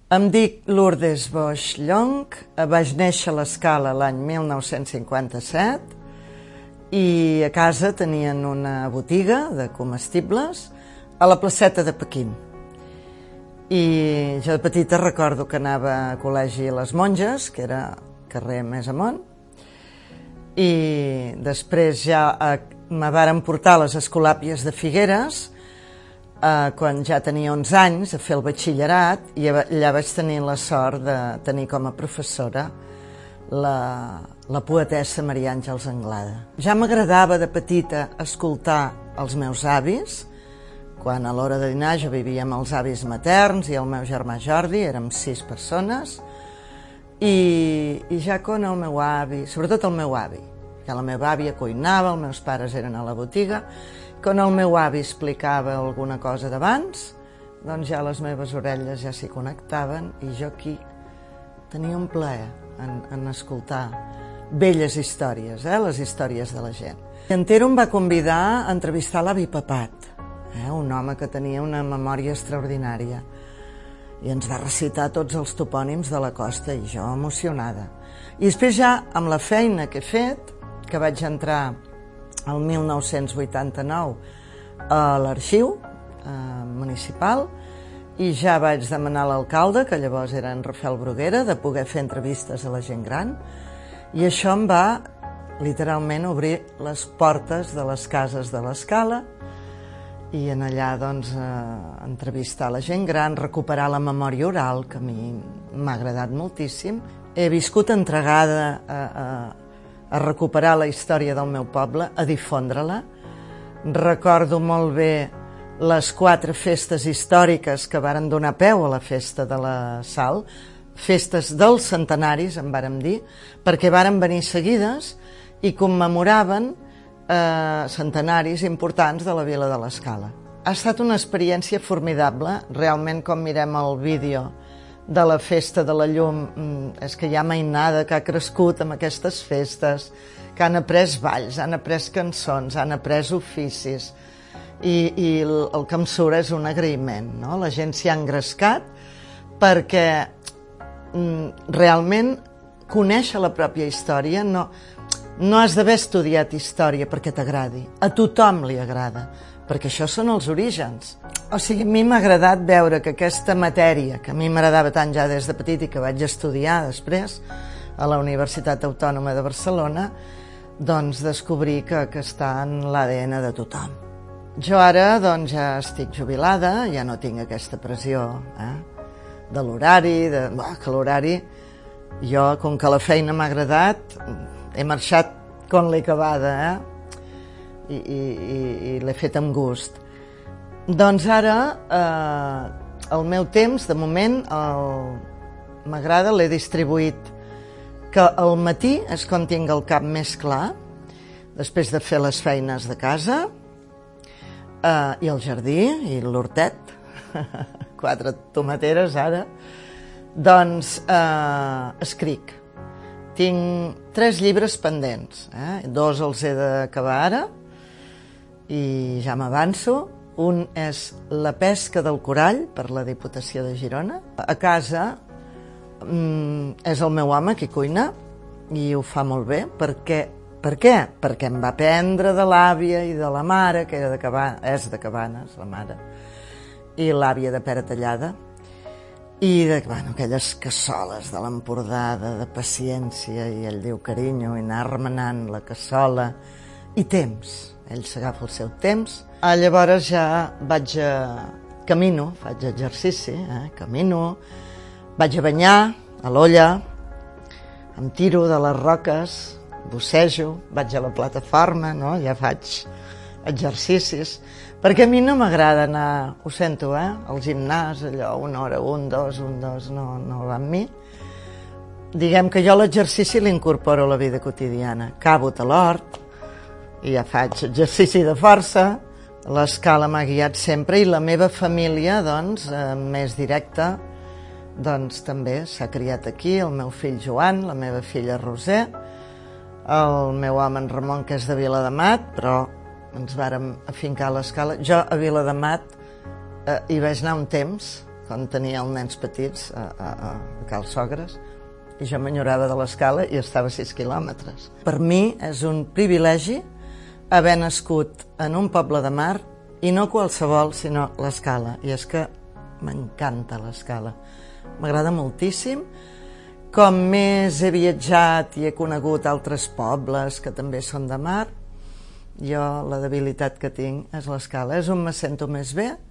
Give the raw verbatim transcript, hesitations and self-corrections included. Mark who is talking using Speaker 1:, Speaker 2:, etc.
Speaker 1: Em dic Lourdes Boix Llonch, vaig néixer a l'Escala l'any mil nou-cents cinquanta-set i a casa tenien una botiga de comestibles a la placeta de Pequín. I jo de petita recordo que anava a col·legi a les Monges, que era carrer més amunt, i després ja eh, me varen portar a les Escolàpies de Figueres eh, quan ja tenia onze anys a fer el batxillerat, i allà vaig tenir la sort de tenir com a professora la, la poetessa Maria Àngels Anglada. Ja m'agradava de petita escoltar els meus avis. Quan a l'hora de dinar jo vivia amb els avis materns i el meu germà Jordi, érem sis persones, i, i ja quan el meu avi, sobretot el meu avi, que la meva àvia cuinava, els meus pares eren a la botiga, quan el meu avi explicava alguna cosa d'abans, doncs ja les meves orelles ja s'hi connectaven i jo aquí tenia un plaer en, en escoltar belles històries, eh, les històries de la gent. I en Tero em va convidar a entrevistar l'avi Papat, Eh, un home que tenia una memòria extraordinària, i ens va recitar tots els topònims de la costa, i jo emocionada. I després ja, amb la feina que he fet, que vaig entrar el mil nou-cents vuitanta-nou a l'arxiu eh, municipal, i ja vaig demanar a l'alcalde, que llavors era en Rafael Bruguera, de poder fer entrevistes a la gent gran, i això em va literalment obrir les portes de les cases de l'Escala, i en allà doncs, eh, entrevistar la gent gran, recuperar la memòria oral, que a mi m'ha agradat moltíssim. He viscut entregada a, a, a recuperar la història del meu poble, a difondre-la. Recordo molt bé les quatre festes històriques que varen donar peu a la festa de la Sal, festes dels centenaris, en vàrem dir, perquè varen venir seguides i commemoraven Eh, centenaris importants de la vila de l'Escala. Ha estat una experiència formidable, realment, com mirem el vídeo de la festa de la llum, és que hi ha mainada que ha crescut amb aquestes festes, que han après balls, han après cançons, han après oficis, i, i el, el que em surt és un agraïment, no? La gent s'hi ha engrescat perquè mm, realment conèixer la pròpia història no... No has d'haver estudiat història perquè t'agradi. A tothom li agrada, perquè això són els orígens. O sigui, a mi m'ha agradat veure que aquesta matèria, que a mi m'agradava tant ja des de petit i que vaig estudiar després a la Universitat Autònoma de Barcelona, doncs descobrir que, que està en l'A D N de tothom. Jo ara doncs, ja estic jubilada, ja no tinc aquesta pressió eh, de l'horari, de... Bah, que l'horari... Jo, com que la feina m'ha agradat, he marxat con l'he acabada, eh? I, i, i, i l'he fet amb gust. Doncs ara, eh, el meu temps, de moment, m'agrada, l'he distribuït, que al matí és quan tinc el cap més clar, després de fer les feines de casa, eh, i el jardí, i l'hortet, quatre tomateres ara, doncs eh, escric. Tinc tres llibres pendents, eh? Dos els he d'acabar ara i ja m'avanço. Un és La pesca del corall, per la Diputació de Girona. A casa mm, és el meu home qui cuina i ho fa molt bé. Per què? Per què? Perquè em va aprendre de l'àvia i de la mare, que era de Cabanes, és de Cabanes, la mare, i l'àvia de Pera Tallada. I de, bueno, aquelles cassoles de l'Empordà, de, de paciència, i ell diu carinyo, i anar remenant la cassola, i temps, ell s'agafa el seu temps. Ah, llavors ja vaig a... camino, faig exercici, eh? camino, vaig a banyar a l'olla, em tiro de les roques, bussejo, vaig a la plataforma, no? Ja faig exercicis, perquè a mi no m'agrada anar, ho sento, eh, al gimnàs, allò, una hora, un, dos, un, dos, no, no va amb mi. Diguem que jo l'exercici l'incorporo a la vida quotidiana. Cavo a l'hort i ja faig exercici de força, l'Escala m'ha guiat sempre i la meva família, doncs, eh, més directa, doncs també s'ha criat aquí, el meu fill Joan, la meva filla Roser, el meu home en Ramon, que és de Viladamat, però ens vàrem afincar a l'Escala. Jo a Viladamat eh, hi vaig anar un temps, quan tenia els nens petits a, a, a Cal Sogres, i jo m'enyorava de l'escala i estava a sis quilòmetres. Per mi és un privilegi haver nascut en un poble de mar, i no qualsevol, sinó l'Escala. I és que m'encanta l'Escala. M'agrada moltíssim. Com més he viatjat i he conegut altres pobles que també són de mar, jo la debilitat que tinc és l'Escala. És on me sento més bé,